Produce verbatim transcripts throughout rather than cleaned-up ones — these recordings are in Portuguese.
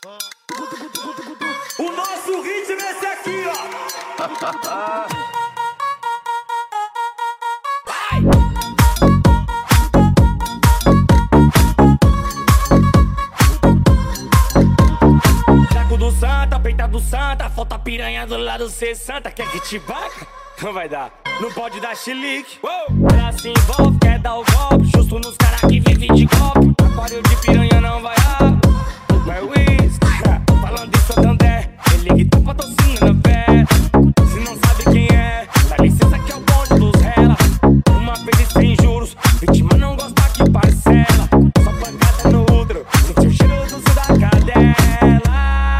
O nosso ritmo é esse aqui, ó. Jaco do Santa, peita do Santa, falta piranha do lado cê santa. Quer que te baca? Não vai dar, não pode dar chilique. Ela se envolve, quer dar o golpe, justo nos caras que vivem de golpe. Aquário de piranha não vai dar, vai whisky. Falando de Santander, ele que tá patrocinando a pé. Se não sabe quem é, dá licença que é o bonde dos rela. Uma vez e sem juros, vítima não gosta que parcela. Só pancada no útero, sente o cheiro doce da cadela.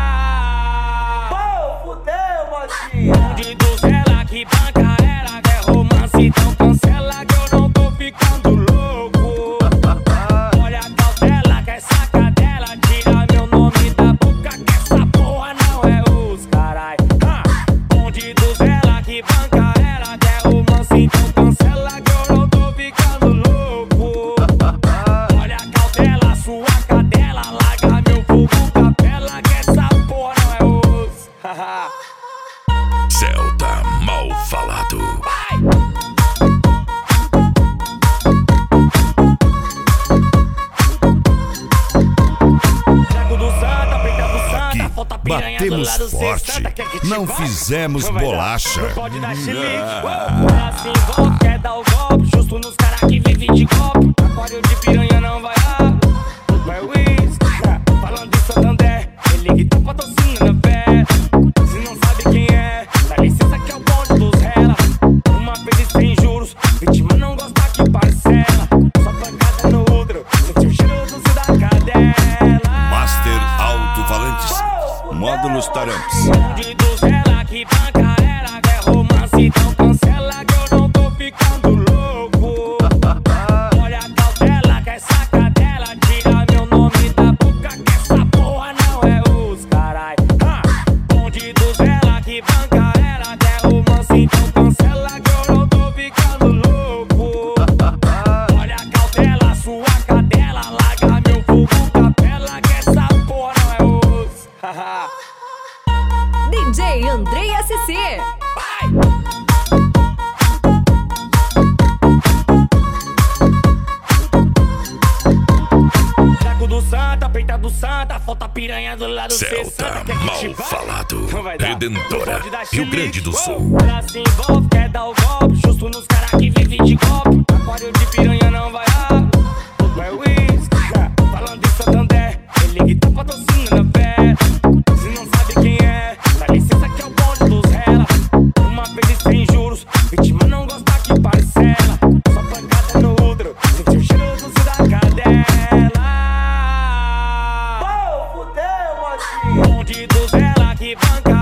Pô, fudeu, motinha. Bonde dos rela que banca ela, quer romance, então cancela que eu não tô ficando louco. Olha a cautela, quer saca dela, tira meu nome da boca, que essa porra não é os carai. Bonde dos rela que banca ela, quer romance, então cancela que eu não tô ficando louco. Olha a cautela, sua cadela, larga meu fogo capela, que essa porra não é os. Celta mal falado. Jaco do Santa, peita do Santa, falta piranha do Batemos lado cê forte, santa. Quer que te não baca? fizemos Não vai dar, bolacha. não pode dar chilique. Ela se envolve, quer dar o golpe, justo nos caras que vivem de golpe. Aquário de piranha não vai dar, vai whisky. Falando de Santander, ele que tá patrocinando a pé. Se não sabe quem é, dá licença que é o bonde dos rela. Uma vez e sem juros, vítima não gosta que parcela. Só pancada no útero, sente o cheiro doce da cadela. Master Alto-Falantes, módulos Taramps. Bonde dos rela que banca ela, quer romance, então cancela que eu não tô ficando louco. Olha a cautela, quer saca dela, tira meu nome da boca, que essa porra não é os carai. Bonde dos rela que banca ela, quer romance, então cancela que eu não tô ficando louco. Olha a cautela, sua cadela, larga meu fogo capela, que essa porra não é os. D J Andrei S C. Jaco do Santa, peita do Santa, falta piranha do lado cê Celta santa. Quer que mal te baca? falado. Não vai dar, Redentora, não pode dar Rio chilique. Grande do Sul. Ela se envolve, quer dar o golpe, justo nos caras que vivem de golpe. Aquário de piranha não vai dar, vai whisky. Falando de Santander, ele que tá patrocinando a pé. Se não sabe quem é, dá licença que é o bonde dos rela. Uma vez e sem juros, vítima não gosta que parcela. Só pancada no útero, sente o cheiro doce da cadela. Pô, fudeu, motinha. Bonde dos rela que banca